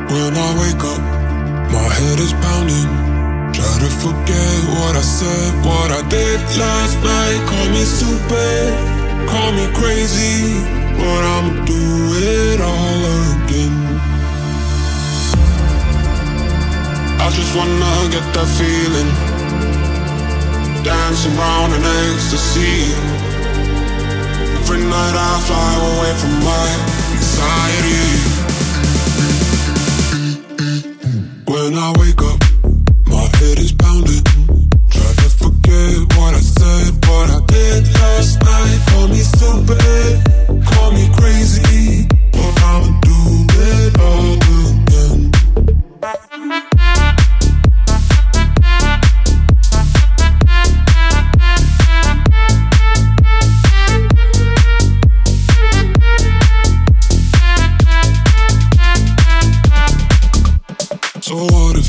When I wake up, my head is pounding. Try to forget what I said, what I did last night. Call me stupid, call me crazy, but I'ma do it all again. I just wanna get that feeling, dancing round in ecstasy. Every night I fly away from my anxiety. When I wake up, my head is pounding. Try to forget what I said, what I did last night. Call me stupid, call me crazy, but I'ma do it all again. So what